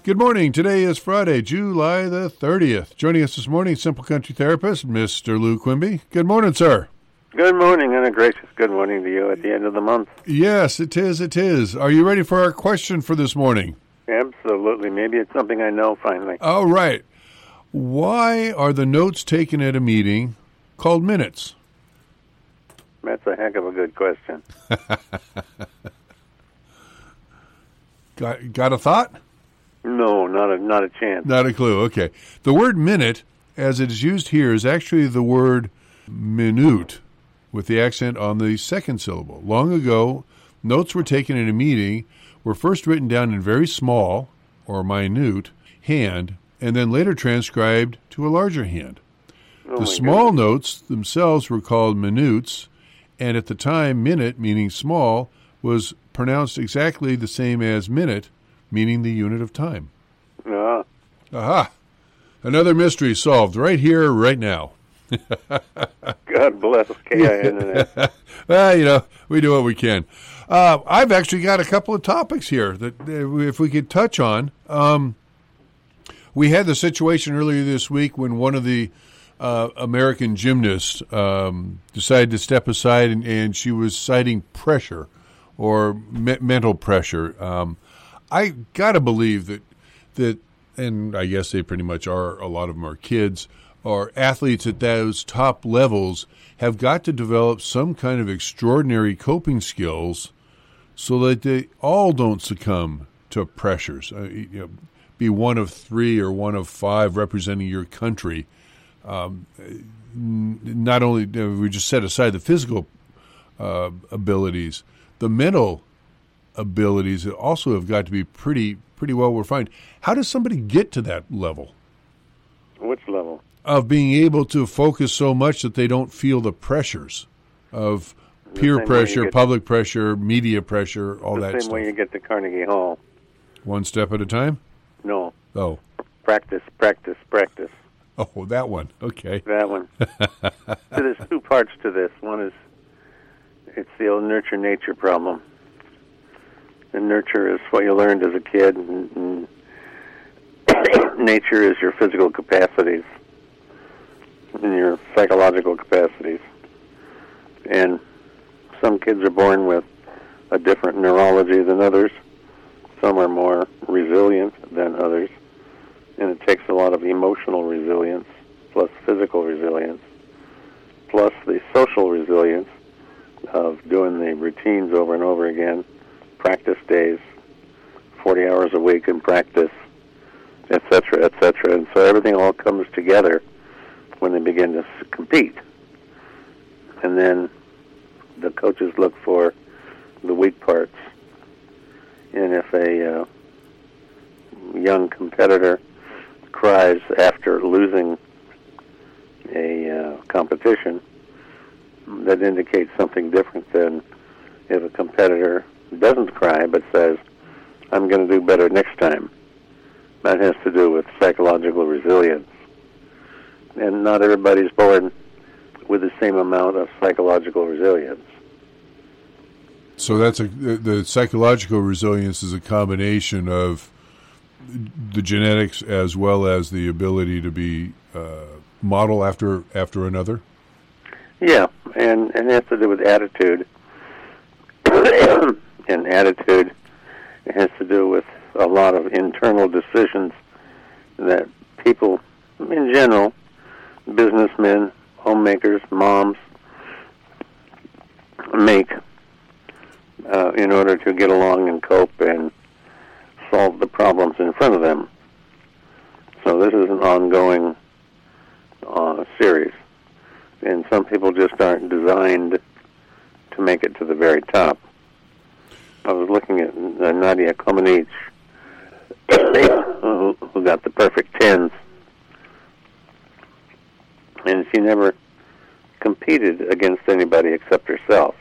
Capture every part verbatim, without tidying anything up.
Good morning. Today is Friday, July the thirtieth. Joining us this morning, Simple Country Therapist, Mister Lou Quimby. Good morning, sir. Good morning, and a gracious good morning to you at the end of the month. Yes, it is, it is. Are you ready for our question for this morning? Absolutely. Maybe it's something I know finally. All right. Why are the notes taken at a meeting called minutes? That's a heck of a good question. got, got a thought? No, not a not a chance. Not a clue. Okay. The word minute, as it is used here, is actually the word minute, with the accent on the second syllable. Long ago, notes were taken in a meeting, were first written down in very small, or minute, hand, and then later transcribed to a larger hand. Oh the small goodness. notes themselves were called minutes, and at the time, minute, meaning small, was pronounced exactly the same as minute, meaning the unit of time. Ah. Aha! Another mystery solved right here, right now. God bless K I N. Well, you know, we do what we can. Uh, I've actually got a couple of topics here that uh, if we could touch on. Um, we had the situation earlier this week when one of the uh, American gymnasts um, decided to step aside, and, and she was citing pressure or me- mental pressure. Um, I got to believe that, that, and I guess they pretty much are, a lot of them are kids, or athletes at those top levels have got to develop some kind of extraordinary coping skills so that they all don't succumb to pressures. Uh, you know, be one of three or one of five representing your country. Um, not only, uh, we just set aside the physical uh, abilities, the mental abilities also have got to be pretty pretty well refined. How does somebody get to that level? Which level? Of being able to focus so much that they don't feel the pressures of The peer same way pressure, you get- public pressure, media pressure, all the that same stuff. way you get to Carnegie Hall. One step at a time? No. Oh. Practice, practice, practice. Oh, that one. Okay. That one. So there's two parts to this. One is it's the old nurture-nature problem. And nurture is what you learned as a kid, and, and nature is your physical capacities and your psychological capacities. And some kids are born with a different neurology than others. Some are more resilient than others. And it takes a lot of emotional resilience, plus physical resilience, plus the social resilience of doing the routines over and over again, practice days, forty hours a week in practice, et cetera, et cetera. And so everything all comes together when they begin to s- compete. And then the coaches look for the weak parts. And if a uh, young competitor cries after losing a uh, competition, that indicates something different than if a competitor doesn't cry but says, I'm going to do better next time. That has to do with psychological resilience. And not everybody's born with the same amount of psychological resilience. So that's a the psychological resilience is a combination of the genetics as well as the ability to be uh, model after after another. Yeah, and, and it has to do with attitude. And attitude has to do with a lot of internal decisions that people, in general, businessmen, homemakers, moms, make uh, in order to get along and cope and solve the problems in front of them. So this is an ongoing uh, series. And some people just aren't designed to make it to the very top. I was looking at uh, Nadia Comaneci, who, who got the perfect tens, and she never competed against anybody except herself.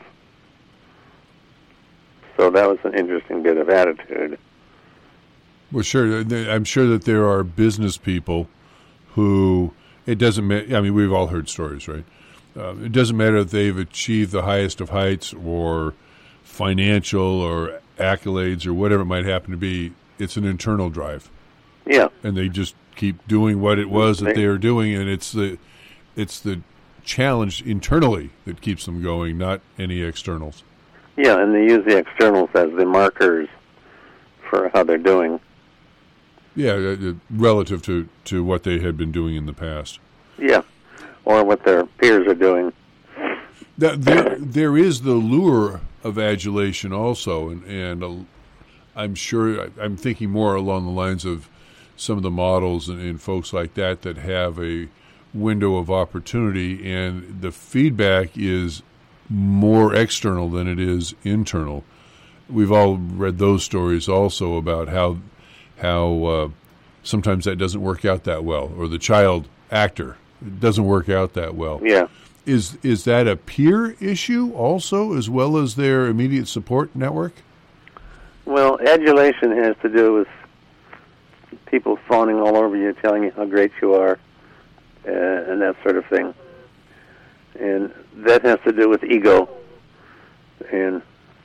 So that was an interesting bit of attitude. Well, sure. I'm sure that there are business people who it doesn't matter. I mean, we've all heard stories, right? Uh, it doesn't matter if they've achieved the highest of heights or financial or accolades or whatever it might happen to be. It's an internal drive. Yeah. And they just keep doing what it was that They- they are doing, and it's the it's the challenge internally that keeps them going, not any externals. Yeah, and they use the externals as the markers for how they're doing. Yeah, uh, uh, relative to, to what they had been doing in the past. Yeah, or what their peers are doing. Th- There, there is the lure of adulation also, and, and uh, I'm sure I- I'm thinking more along the lines of some of the models and, and folks like that that have a window of opportunity, and the feedback is more external than it is internal. We've all read those stories also about how how uh, sometimes that doesn't work out that well, or the child actor it doesn't work out that well. Yeah. Is is that a peer issue also, as well as their immediate support network? Well, adulation has to do with people fawning all over you, telling you how great you are, uh, and that sort of thing. And that has to do with ego. And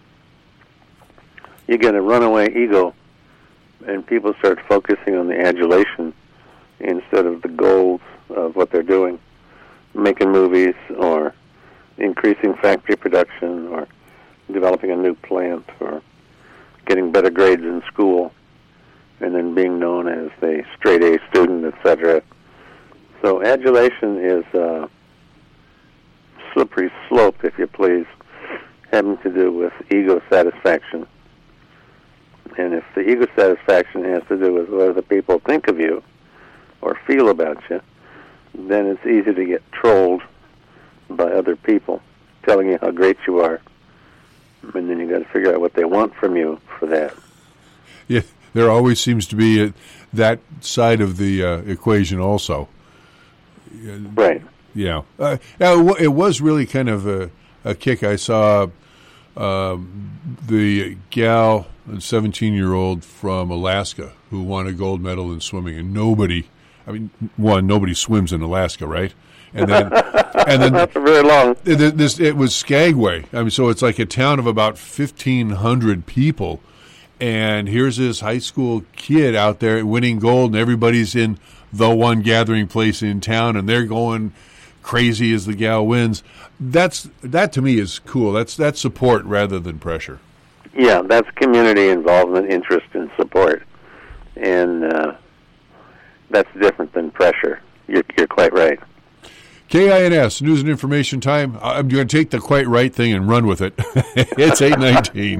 you get a runaway ego, and people start focusing on the adulation instead of the goals of what they're doing, making movies or increasing factory production or developing a new plant or getting better grades in school and then being known as the straight A student, et cetera. So adulation is a slippery slope, if you please, having to do with ego satisfaction. And if the ego satisfaction has to do with what other people think of you or feel about you, then it's easy to get trolled by other people telling you how great you are. And then you got to figure out what they want from you for that. Yeah, there always seems to be a, that side of the uh, equation also. Right. Yeah. Uh, now, it wa- it was really kind of a, a kick. I saw um, the gal, a seventeen-year-old from Alaska, who won a gold medal in swimming, and nobody, I mean, one, nobody swims in Alaska, right? And then, and then That's very long. it, this it was Skagway. I mean, so it's like a town of about fifteen hundred people, and here's this high school kid out there winning gold, and everybody's in the one gathering place in town, and they're going crazy as the gal wins. That's that to me is cool. That's that's support rather than pressure. Yeah, that's community involvement, interest, and support. And uh, that's different than pressure. You're, you're quite right. K I N S, News and Information Time. I'm going to take the quite right thing and run with it. It's eight nineteen.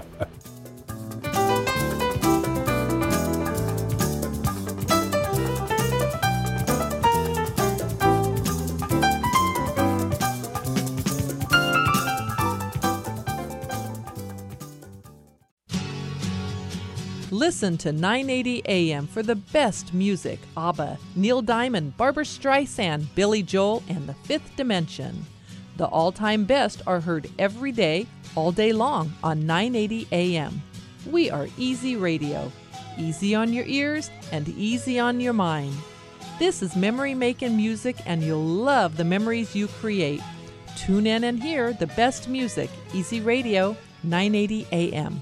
Listen to nine eighty A M for the best music. ABBA, Neil Diamond, Barbra Streisand, Billy Joel, and The Fifth Dimension. The all-time best are heard every day, all day long on nine eighty A M. We are Easy Radio. Easy on your ears and easy on your mind. This is memory-making music, and you'll love the memories you create. Tune in and hear the best music. Easy Radio, nine eighty A M.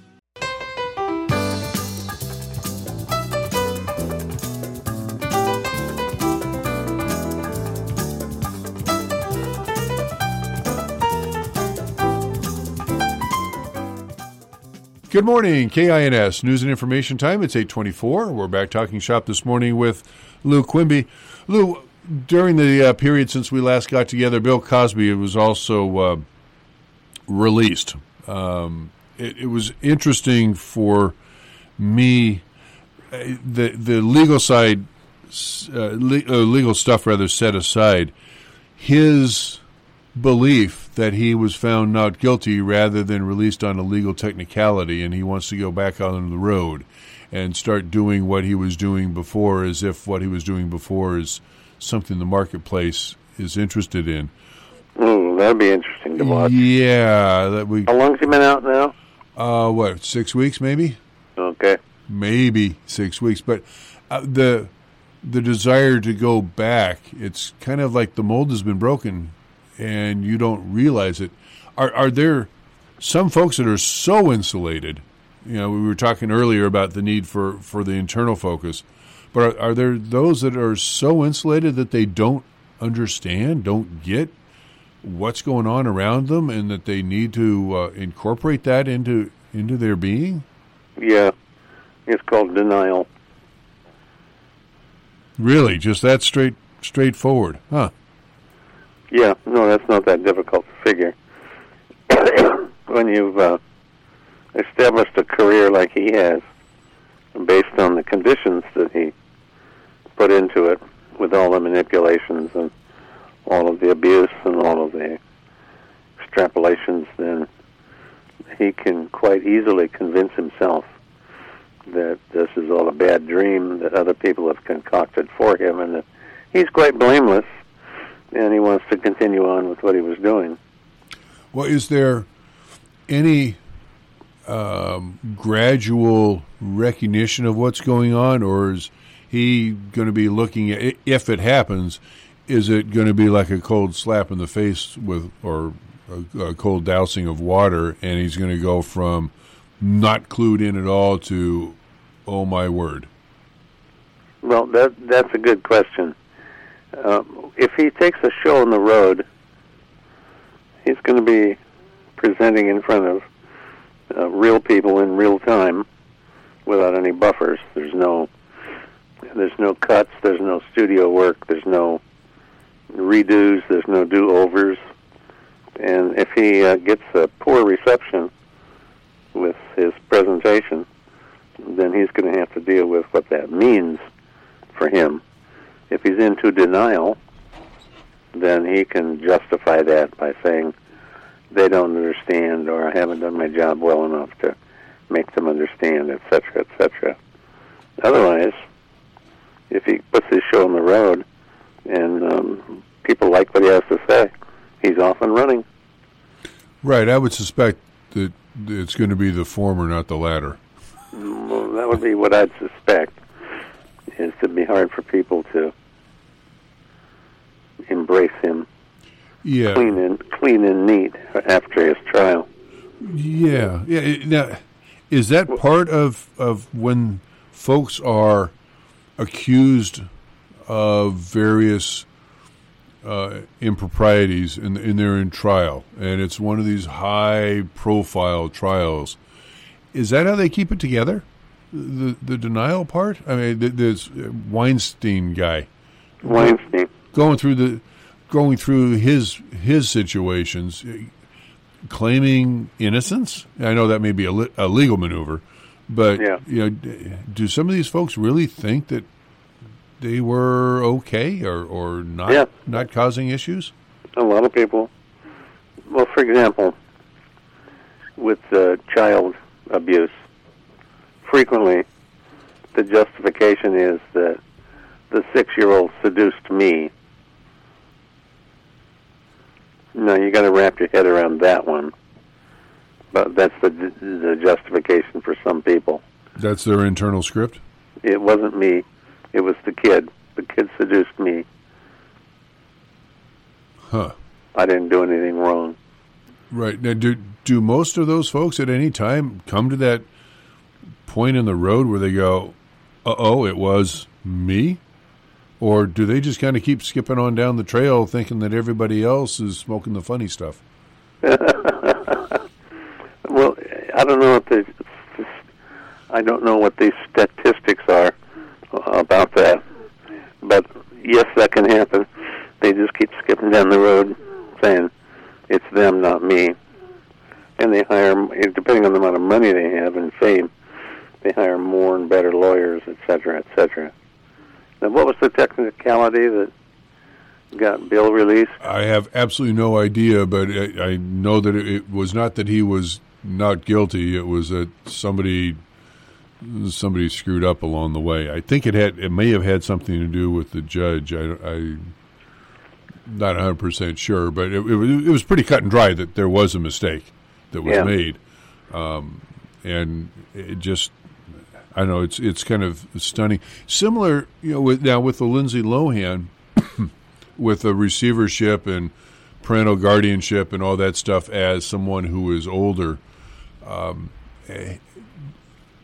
Good morning, K I N S, News and Information Time. It's eight twenty-four. We're back talking shop this morning with Lou Quimby. Lou, during the uh, period since we last got together, Bill Cosby was also uh, released. Um, it, it was interesting for me, uh, the the legal side, uh, le- uh, legal stuff rather set aside, his belief that he was found not guilty rather than released on a legal technicality, and he wants to go back out on the road and start doing what he was doing before, as if what he was doing before is something the marketplace is interested in. Mm, that'd be interesting to watch. Yeah, that we. How long's he been out now? Uh, what, six weeks maybe? Okay. Maybe six weeks, but uh, the the desire to go back, it's kind of like the mold has been broken, and you don't realize it. Are are there some folks that are so insulated you know, we were talking earlier about the need for, for the internal focus, but are, are there those that are so insulated that they don't understand, don't get what's going on around them, and that they need to uh, incorporate that into into their being? Yeah, it's called denial. Really, just that straight straightforward, huh? Yeah, no, that's not that difficult to figure. When you've uh, established a career like he has, based on the conditions that he put into it, with all the manipulations and all of the abuse and all of the extrapolations, then he can quite easily convince himself that this is all a bad dream that other people have concocted for him, and that he's quite blameless, and he wants to continue on with what he was doing. Well, is there any um, gradual recognition of what's going on, or is he going to be looking at, if it happens, is it going to be like a cold slap in the face with, or a, a cold dousing of water, and he's going to go from not clued in at all to, oh my word? Well, that that's a good question. Uh, if he takes a show on the road, he's going to be presenting in front of uh, real people in real time, without any buffers. There's no, there's no cuts. There's no studio work. There's no redos. There's no do-overs. And if he uh, gets a poor reception with his presentation, then he's going to have to deal with what that means for him. If he's into denial, then he can justify that by saying, they don't understand, or I haven't done my job well enough to make them understand, et cetera, et cetera. Otherwise, if he puts his show on the road and um, people like what he has to say, he's off and running. Right. I would suspect that it's going to be the former, not the latter. Well, that would be what I'd suspect, is to be hard for people to embrace him. Yeah. Clean and clean and neat after his trial. Yeah. Yeah. Now, is that part of, of when folks are accused of various uh, improprieties and, and they're in trial, and it's one of these high-profile trials? Is that how they keep it together? The the denial part? I mean, this Weinstein guy. Weinstein. Going through the, going through his his situations, claiming innocence. I know that may be a, li- a legal maneuver, but yeah. you know, do some of these folks really think that they were okay or or not yeah. not causing issues? A lot of people. Well, for example, with uh, child abuse, frequently the justification is that the six-year-old seduced me. No, you got to wrap your head around that one. But that's the the justification for some people. That's their internal script? It wasn't me. It was the kid. The kid seduced me. Huh. I didn't do anything wrong. Right. Now, do, do most of those folks at any time come to that point in the road where they go, uh-oh, it was me? Or do they just kind of keep skipping on down the trail thinking that everybody else is smoking the funny stuff? Well, I don't know what the I don't know what these statistics are about that, but yes, that can happen. They just keep skipping down the road, saying it's them, not me, and they hire, depending on the amount of money they have and fame, they hire more and better lawyers, et cetera, et cetera. Now, what was the technicality that got Bill released? I have absolutely no idea, but I, I know that it was not that he was not guilty. It was that somebody somebody screwed up along the way. I think it had it may have had something to do with the judge. I, I'm not one hundred percent sure, but it, it, was, it was pretty cut and dry that there was a mistake that was yeah. made, um, and it just. I don't know, it's it's kind of stunning. Similar, you know, with, now with the Lindsay Lohan, with the receivership and parental guardianship and all that stuff as someone who is older, um,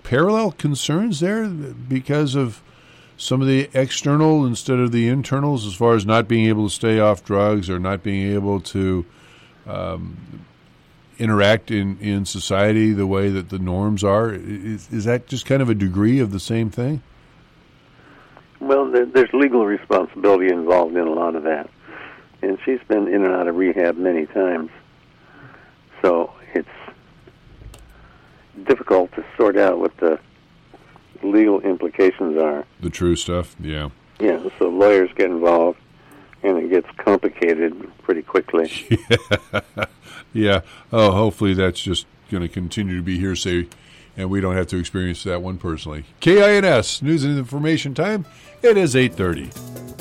parallel concerns there because of some of the external instead of the internals, as far as not being able to stay off drugs or not being able to um, interact in, in society the way that the norms are? Is, is that just kind of a degree of the same thing? Well, there, there's legal responsibility involved in a lot of that. And she's been in and out of rehab many times. So it's difficult to sort out what the legal implications are. The true stuff, yeah. Yeah, so lawyers get involved, and it gets complicated pretty quickly. Yeah. yeah. Oh, hopefully that's just going to continue to be hearsay, and we don't have to experience that one personally. K I N S, News and Information Time. It is eight thirty.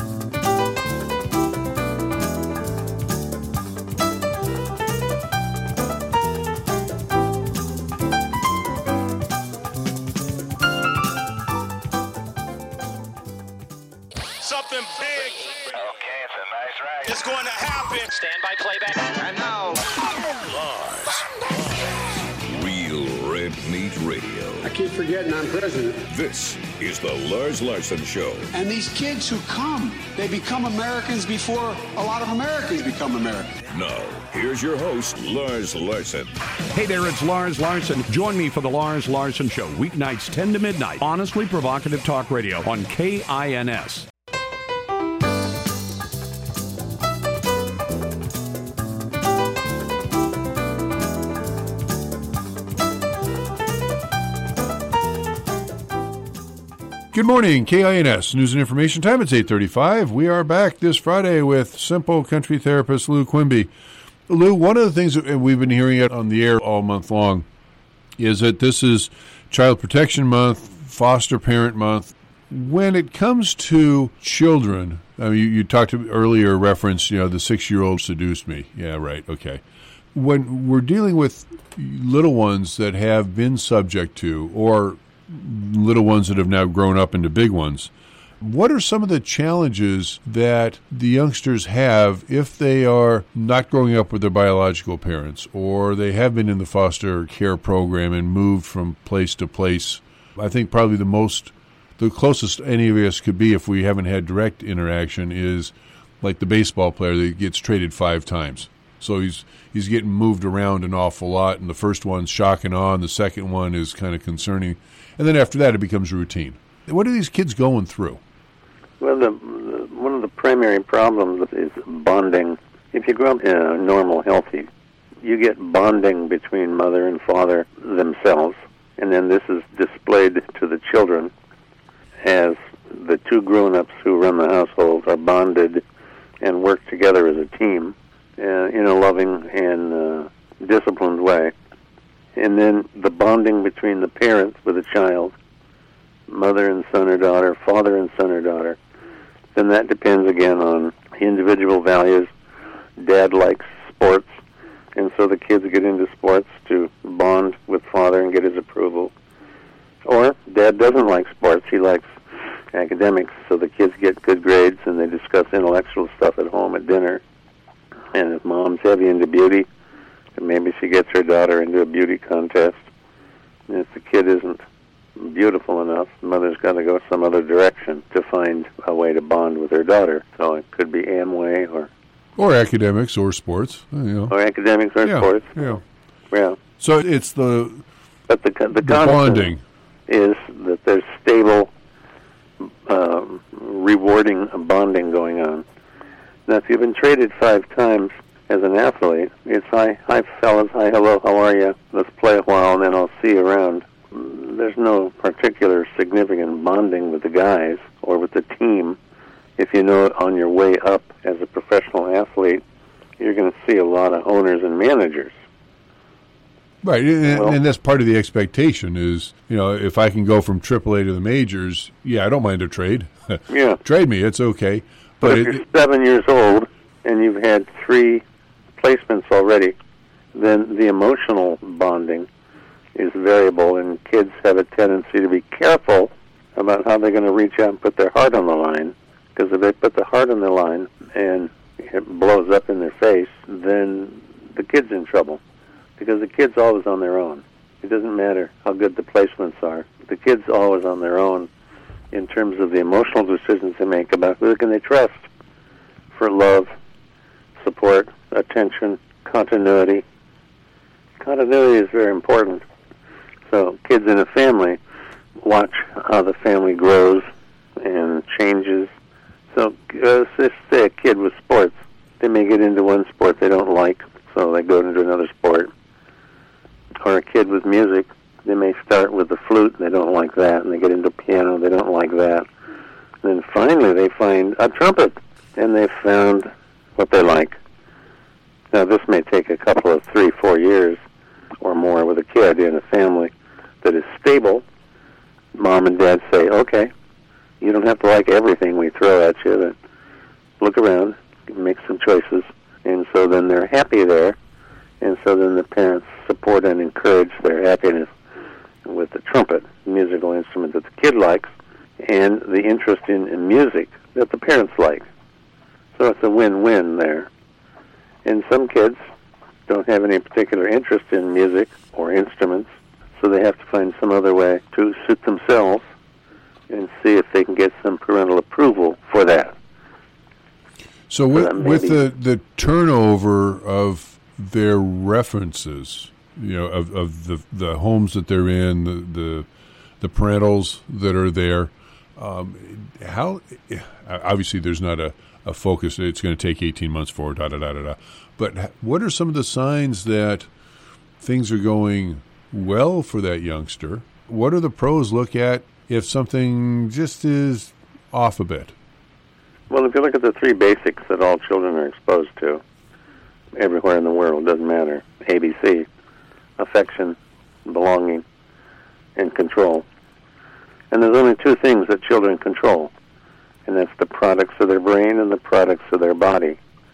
Something big. Okay, it's a nice ride. It's going to happen. Stand by playback. And now, Lars. Real Red Meat Radio. I keep forgetting I'm president. This is the Lars Larson Show. And these kids who come, they become Americans before a lot of Americans become Americans. Now, here's your host, Lars Larson. Hey there, it's Lars Larson. Join me for the Lars Larson Show, weeknights ten to midnight. Honestly provocative talk radio on K I N S. Good morning, K I N S, News and Information Time. It's eight thirty-five. We are back this Friday with Simple Country Therapist Lou Quimby. Lou, one of the things that we've been hearing it on the air all month long is that this is Child Protection Month, Foster Parent Month. When it comes to children, I mean, you, you talked to earlier, reference, you know, the six-year-old seduced me. Yeah, right, okay. When we're dealing with little ones that have been subject to, or little ones that have now grown up into big ones, what are some of the challenges that the youngsters have if they are not growing up with their biological parents, or they have been in the foster care program and moved from place to place? I think probably the most, the closest any of us could be if we haven't had direct interaction is like the baseball player that gets traded five times. So he's he's getting moved around an awful lot, and the first one's shock and awe, and the second one is kind of concerning. And then after that, it becomes routine. What are these kids going through? Well, the, the, one of the primary problems is bonding. If you grow up uh, normal, healthy, you get bonding between mother and father themselves, and then this is displayed to the children as the two grown-ups who run the household are bonded and work together as a team uh, in a loving and uh, disciplined way. And then the bonding between the parents with a child, mother and son or daughter, father and son or daughter, then that depends again on individual values. Dad likes sports, and so the kids get into sports to bond with father and get his approval. Or Dad doesn't like sports, he likes academics, so the kids get good grades and they discuss intellectual stuff at home at dinner. And if Mom's heavy into beauty, maybe she gets her daughter into a beauty contest. And if the kid isn't beautiful enough, the mother's got to go some other direction to find a way to bond with her daughter. So it could be Amway or... Or academics or sports. You know. Or academics or yeah, sports. Yeah. Yeah. So it's the... But the, the, the constant bonding is that there's stable, uh, rewarding bonding going on. Now, if you've been traded five times as an athlete, it's hi, hi fellas, hi, hello, how are you? Let's play a while, and then I'll see you around. There's no particular significant bonding with the guys or with the team. If you know it on your way up as a professional athlete, you're going to see a lot of owners and managers. Right, and, Well- and that's part of the expectation is, you know, if I can go from triple A to the majors, yeah, I don't mind a trade. Yeah. Trade me, it's okay. But, But if it, you're seven years old and you've had three placements already, then the emotional bonding is variable, and kids have a tendency to be careful about how they're going to reach out and put their heart on the line, because if they put the heart on the line and it blows up in their face, then the kid's in trouble, because the kid's always on their own. It doesn't matter how good the placements are. the kid's always on their own in terms of the emotional decisions they make about who can they trust for love, support, attention, continuity. Continuity is very important. So kids in a family watch how the family grows and changes. So uh, let's say a kid with sports, they may get into one sport they don't like, so they go into another sport. Or a kid with music, they may start with the flute, they don't like that, and they get into piano, they don't like that. And then finally they find a trumpet, and they've found what they like. Now this may take a couple of three, four years or more with a kid in a family that is stable. Mom and dad say, okay, you don't have to like everything we throw at you, but look around, make some choices. And so then they're happy there, and so then the parents support and encourage their happiness with the trumpet, musical instrument that the kid likes, and the interest in, in music that the parents like. So it's a win-win there. And some kids don't have any particular interest in music or instruments, so they have to find some other way to suit themselves and see if they can get some parental approval for that. So with, with the, the turnover of their references, you know, of, of the the homes that they're in, the the, the parentals that are there, um, how obviously there's not a, a focus. It's going to take eighteen months for da da da da da. But what are some of the signs that things are going well for that youngster? What do the pros look at if something just is off a bit? Well, if you look at the three basics that all children are exposed to everywhere in the world, doesn't matter, A B C, affection, belonging, and control. And there's only two things that children control, and that's the products of their brain and the products of their body.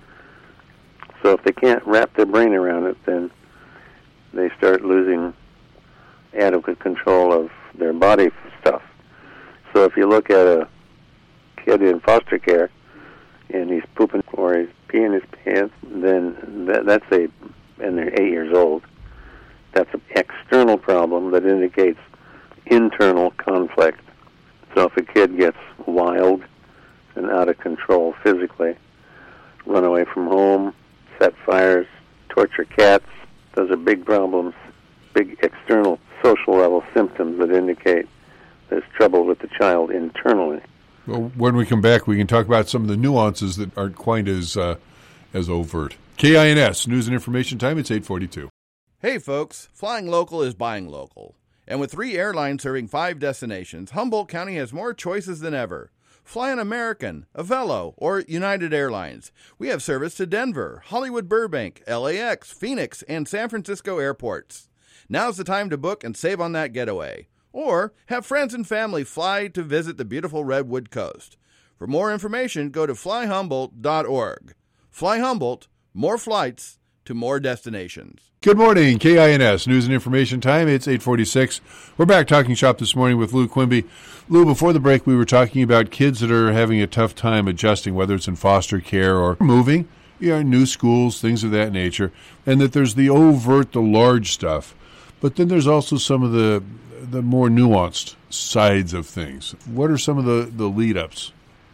So if they can't wrap their brain around it, then they start losing adequate control of their body stuff. So if you look at a kid in foster care and he's pooping or he's peeing his pants, then that, that's a, and they're eight years old, that's an external problem that indicates internal conflict. So if a kid gets wild and out of control physically, run away from home, set fires, torture cats, those are big problems, big external social level symptoms that indicate there's trouble with the child internally. Well, when we come back, we can talk about some of the nuances that aren't quite as uh, as overt. K I N S, News and Information Time, it's eight forty-two. Hey folks, flying local is buying local. And with three airlines serving five destinations, Humboldt County has more choices than ever. Fly an American, Avelo, or United Airlines. We have service to Denver, Hollywood Burbank, L A X, Phoenix, and San Francisco airports. Now's the time to book and save on that getaway. Or have friends and family fly to visit the beautiful Redwood Coast. For more information, go to fly humboldt dot org. Fly Humboldt, more flights to more destinations. Good morning, K I N S, News and Information Time. It's eight forty-six. We're back talking shop this morning with Lou Quimby. Lou, before the break, we were talking about kids that are having a tough time adjusting, whether it's in foster care or moving, you know, new schools, things of that nature, and that there's the overt, the large stuff. But then there's also some of the the more nuanced sides of things. What are some of the, the lead-ups?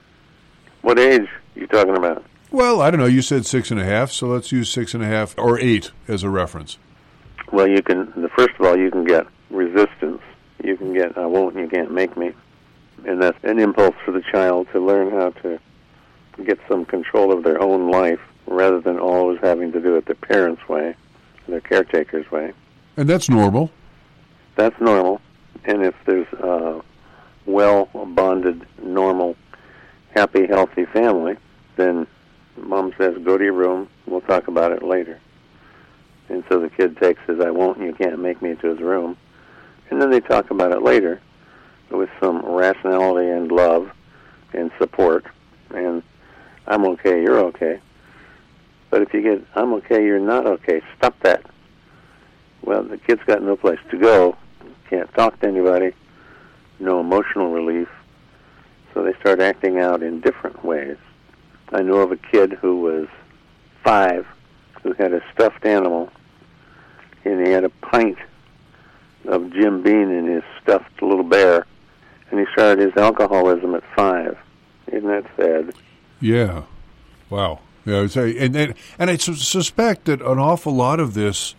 What age are you talking about? Well, I don't know. You said six and a half, so let's use six and a half or eight as a reference. Well, you can, the first of all, you can get resistance. You can get, I won't, you can't make me. And that's an impulse for the child to learn how to get some control of their own life rather than always having to do it the parents' way, their caretaker's way. And that's normal. That's normal. And if there's a well-bonded, normal, happy, healthy family, then Mom says, go to your room, we'll talk about it later. And so the kid takes his I won't and you can't make me to his room. And then they talk about it later with some rationality and love and support. And I'm okay, you're okay. But if you get, I'm okay, you're not okay, stop that. Well, the kid's got no place to go, can't talk to anybody, no emotional relief, so they start acting out in different ways. I know of a kid who was five who had a stuffed animal, and he had a pint of Jim Beam and his stuffed little bear, and he started his alcoholism at five. Isn't that sad? Yeah. Wow. Yeah, I would say, and and, and I su- suspect that an awful lot of this,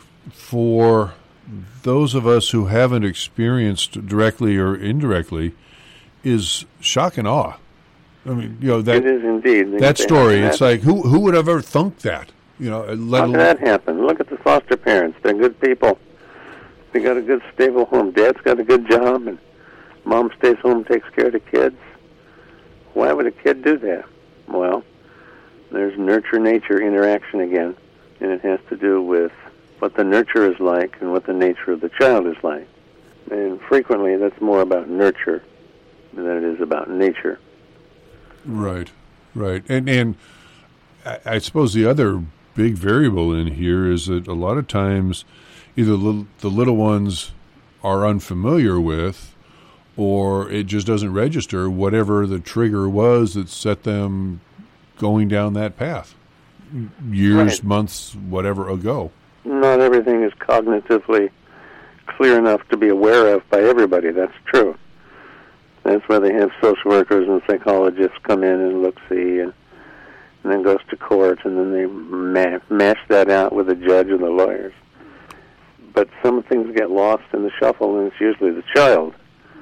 for those of us who haven't experienced directly or indirectly, is shock and awe. I mean, you know, that it is indeed. That story. It's like, who who would have ever thunk that? You know, let how alone, did that happen? Look at the foster parents. They're good people. They got a good, stable home. Dad's got a good job, and Mom stays home, takes care of the kids. Why would a kid do that? Well, there's nurture-nature interaction again, and it has to do with what the nurture is like and what the nature of the child is like. And frequently, that's more about nurture than it is about nature. Right, right. And, and I, I suppose the other big variable in here is that a lot of times either little, the little ones are unfamiliar with, or it just doesn't register whatever the trigger was that set them going down that path years, right. months, whatever ago. Not everything is cognitively clear enough to be aware of by everybody. That's true. That's why they have social workers and psychologists come in and look, see, and, and then goes to court, and then they ma- mash that out with the judge and the lawyers. But some things get lost in the shuffle, and it's usually the child,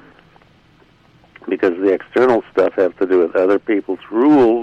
because the external stuff has to do with other people's rules,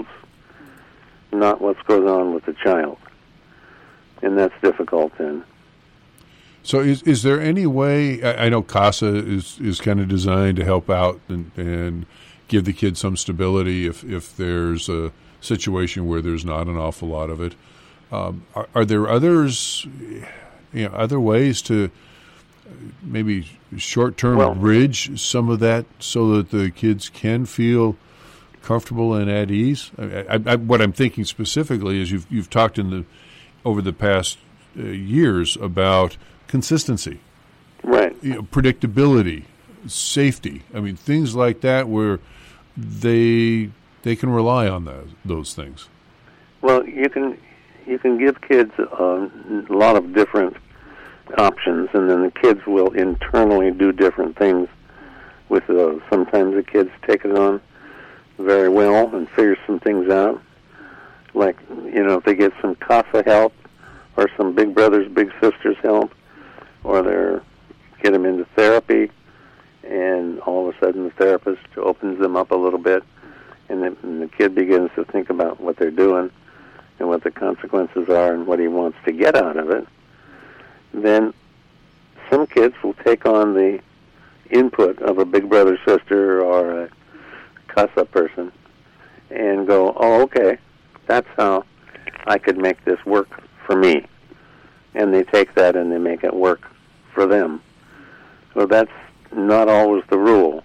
not what's going on with the child. And that's difficult then. So is is there any way, I, I know CASA is, is kind of designed to help out and, and give the kids some stability if, if there's a situation where there's not an awful lot of it. Um, are, are there others, you know, other ways to maybe short-term well, bridge some of that so that the kids can feel comfortable and at ease? I, I, I, what I'm thinking specifically is you've you've talked in the over the past uh, years about consistency, right? You know, predictability, safety. I mean, things like that where they they can rely on those those things. Well, you can you can give kids uh, a lot of different options, and then the kids will internally do different things with those. Sometimes the kids take it on very well and figure some things out. Like, you know, if they get some CASA help or some Big Brothers, Big Sisters help, or they get them into therapy, and all of a sudden the therapist opens them up a little bit, and the, and the kid begins to think about what they're doing and what the consequences are and what he wants to get out of it, then some kids will take on the input of a Big Brother, Sister, or a CASA person and go, oh, okay, that's how I could make this work for me. And they take that and they make it work for them. Well, that's not always the rule.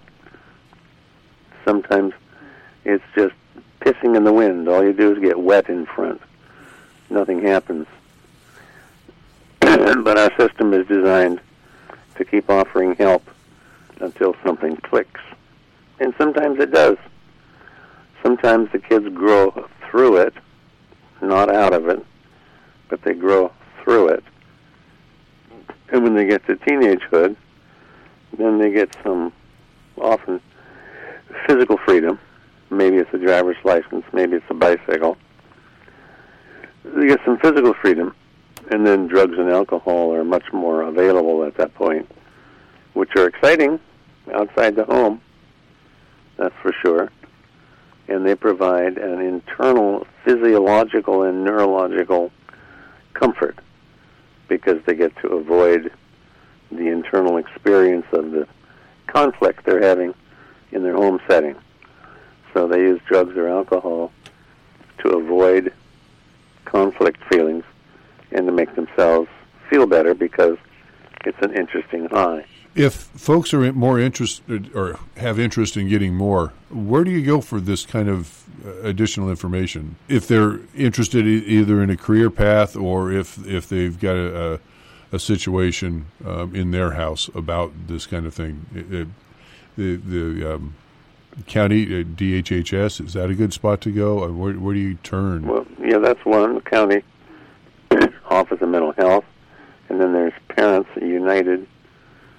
Sometimes it's just pissing in the wind. All you do is get wet in front. Nothing happens. But our system is designed to keep offering help until something clicks. And sometimes it does. Sometimes the kids grow through it, not out of it, but they grow through it. And when they get to teenagehood, then they get some, often, physical freedom. Maybe it's a driver's license, maybe it's a bicycle. They get some physical freedom, and then drugs and alcohol are much more available at that point, which are exciting outside the home, that's for sure. And they provide an internal physiological and neurological comfort because they get to avoid the internal experience of the conflict they're having in their home setting. So they use drugs or alcohol to avoid conflict feelings and to make themselves feel better because it's an interesting high. If folks are more interested or have interest in getting more, where do you go for this kind of additional information? If they're interested either in a career path or if if they've got a, a, a situation um, in their house about this kind of thing, it, it, the the um, county uh, D H H S, is that a good spot to go? Where, where do you turn? Well, yeah, that's one, the county Office of Mental Health, and then there's Parents United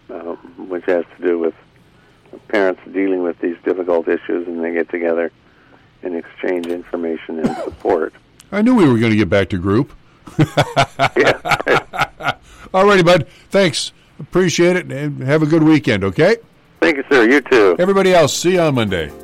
uh, which has to do with parents dealing with these difficult issues, and they get together and exchange information and support. I knew we were going to get back to group. Yeah. All righty, bud. Thanks. Appreciate it, and have a good weekend, okay? Thank you, sir. You too. Everybody else, see you on Monday.